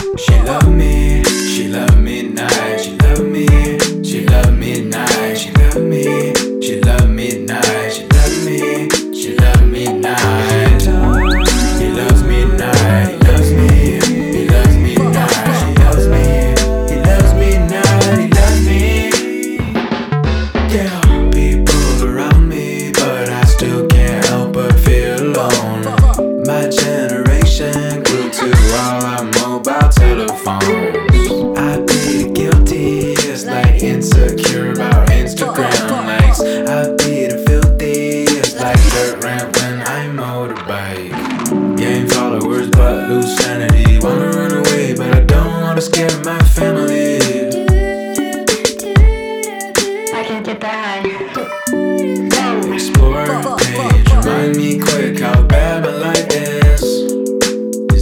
She love me, she love me night. She love me, she love me night. She love me, she love me night. She love me, she love me night. He loves me night. He loves me, he loves me night. She loves me, he loves me night. He loves me. Yeah, people around me, but I still can't help but feel alone. My generation grew to all our mobile telephones. I plead guilty, it's like insecure about Instagram likes. I plead filthy, it's like dirt ramp when I motorbike. Gain followers but lose sanity.